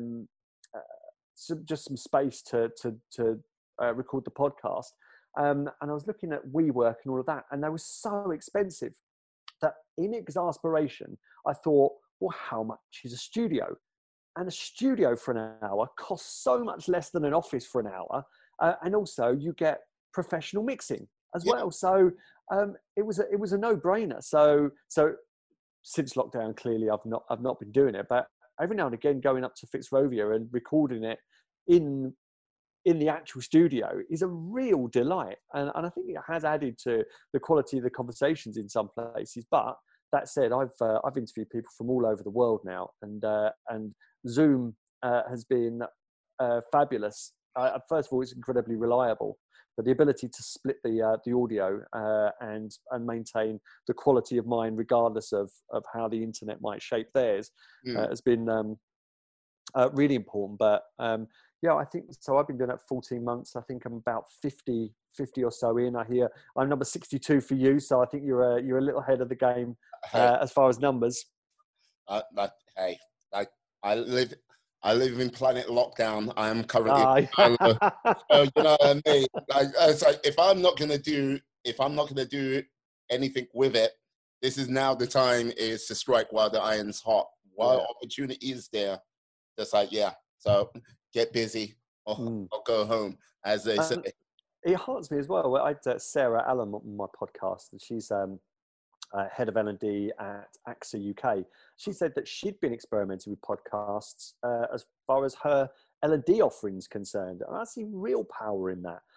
just some space to record the podcast, and I was looking at WeWork and all of that, and they were so expensive that, in exasperation, I thought, well, how much is a studio? And a studio for an hour costs so much less than an office for an hour, and also you get professional mixing as well. So it was a no-brainer. So since lockdown, clearly I've not been doing it, but every now and again going up to Fitzrovia and recording it in the actual studio is a real delight, and I think it has added to the quality of the conversations in some places. But that said, I've interviewed people from all over the world now, and Zoom has been fabulous. First of all, it's incredibly reliable, but the ability to split the audio and maintain the quality of mine, regardless of how the internet might shape theirs, has been really important. But yeah, I think so. I've been doing it 14 months. I think I'm about 50 or so in. I hear I'm number 62 for you, so I think you're a little ahead of the game as far as numbers. Hey, I live in planet lockdown. I am currently. So, you know what I mean? It's like, if I'm not gonna do anything with it, this is now the time is to strike while the iron's hot. While opportunity is there, just like so get busy or go home, as they say. It hearts me as well. I had Sarah Allen on my podcast, and she's head of L&D at AXA UK. She said that she'd been experimenting with podcasts as far as her L&D offerings concerned, and I see real power in that.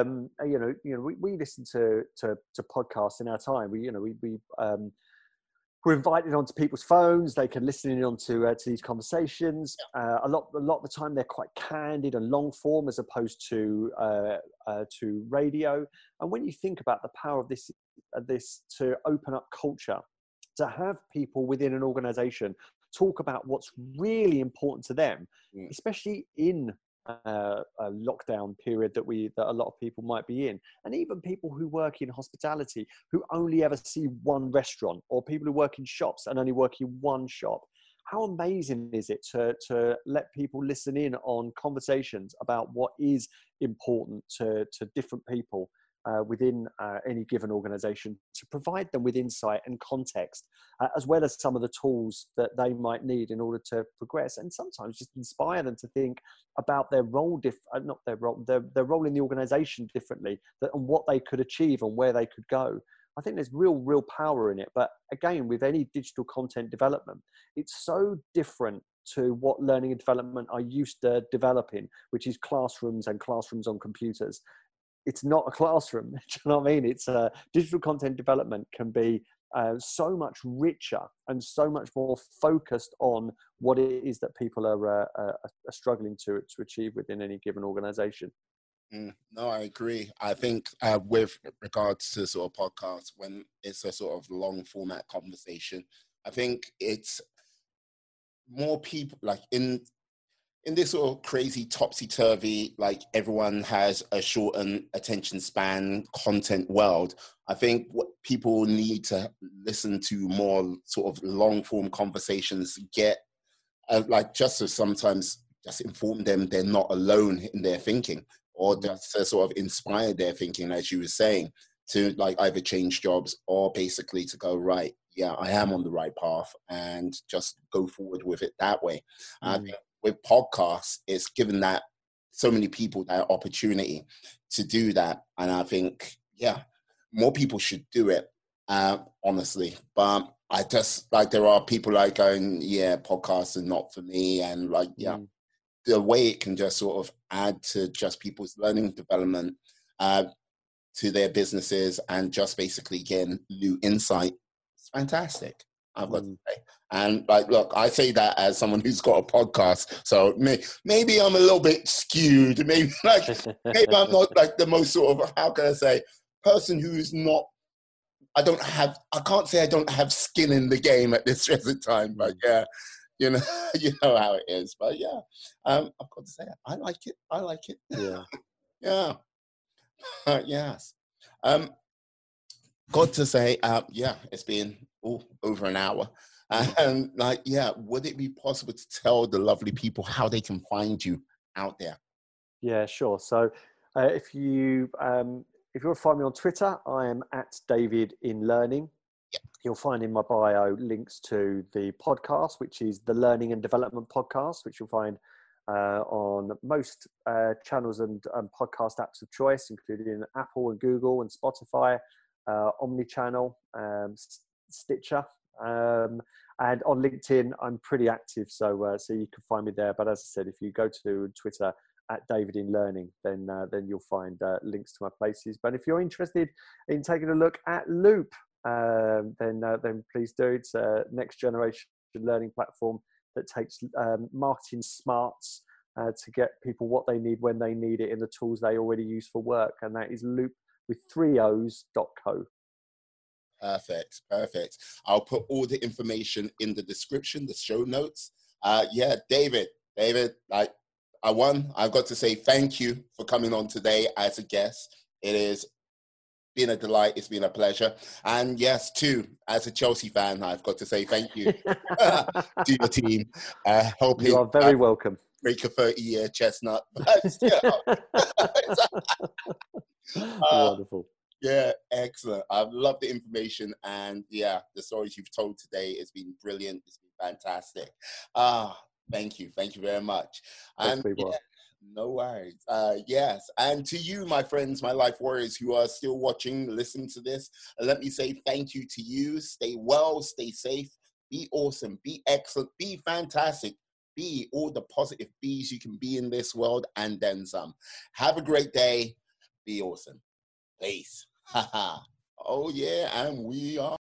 We listen to podcasts in our time. we're invited onto people's phones. They can listen in onto to these conversations. A lot of the time, they're quite candid and long form as opposed to radio. And when you think about the power of this to open up culture, to have people within an organization talk about what's really important to them, especially in a lockdown period that a lot of people might be in, and even people who work in hospitality who only ever see one restaurant, or people who work in shops and only work in one shop. How amazing is it to let people listen in on conversations about what is important to different people within any given organization, to provide them with insight and context, as well as some of the tools that they might need in order to progress, and sometimes just inspire them to think about their role, their role in the organization differently, and what they could achieve and where they could go. I think there's real power in it. But again, with any digital content development, it's so different to what learning and development are used to developing, which is classrooms and classrooms on computers. It's not a classroom. Do you know what I mean? It's digital content development can be so much richer and so much more focused on what it is that people are struggling to achieve within any given organization. No, I agree. I think with regards to sort of podcasts, when it's a sort of long format conversation, I think it's more people like in this sort of crazy topsy-turvy, like everyone has a shortened attention span content world. I think what people need to listen to more sort of long form conversations, get like just to sometimes just inform them they're not alone in their thinking, or just to sort of inspire their thinking, as you were saying, to like either change jobs or basically to go, right, yeah, I am on the right path, and just go forward with it that way. I think with podcasts, it's given that so many people that opportunity to do that. And I think, yeah, more people should do it, honestly. But I just, like, there are people like going, yeah, podcasts are not for me. And like, yeah, the way it can just sort of add to just people's learning development, to their businesses, and just basically getting new insight. It's fantastic, I've got to say. And like, look, I say that as someone who's got a podcast, so maybe I'm a little bit skewed. Maybe maybe I'm not like the most sort of, how can I say, person who's not. I can't say I don't have skin in the game at this present time, but yeah, you know, you know how it is. But yeah, I've got to say, I like it. I like it. Yeah, yeah, yes. Got to say, yeah, it's been over an hour. And like, yeah, would it be possible to tell the lovely people how they can find you out there? Yeah, sure. So if you want to find me on Twitter, I am at David in Learning. You'll find in my bio links to the podcast, which is the Learning and Development Podcast, which you'll find on most channels and podcast apps of choice, including Apple and Google and Spotify, Omnichannel, Stitcher, and on LinkedIn I'm pretty active, so you can find me there. But as I said, if you go to Twitter at David in Learning, then you'll find links to my places. But if you're interested in taking a loop at Loop, then please do. It's a next generation learning platform that takes marketing smarts to get people what they need when they need it in the tools they already use for work, and that is Loop with 3 O's.co. Perfect. I'll put all the information in the description, the show notes. Yeah, David, like, I've got to say thank you for coming on today as a guest. It has been a delight. It's been a pleasure. And yes, too, as a Chelsea fan, I've got to say thank you to your team. Hoping You are very welcome. Break a 30-year chestnut. But still, wonderful. Yeah, excellent. I've loved the information, and yeah, the stories you've told today has been brilliant. It's been fantastic. Thank you very much. And yeah, no worries. Yes, and to you, my friends, my life warriors who are still watching, listen to this, let me say thank you to you. Stay well, stay safe, be awesome, be excellent, be fantastic. Be all the positive bees you can be in this world, and then some. Have a great day. Be awesome. Peace. Oh yeah, and we are.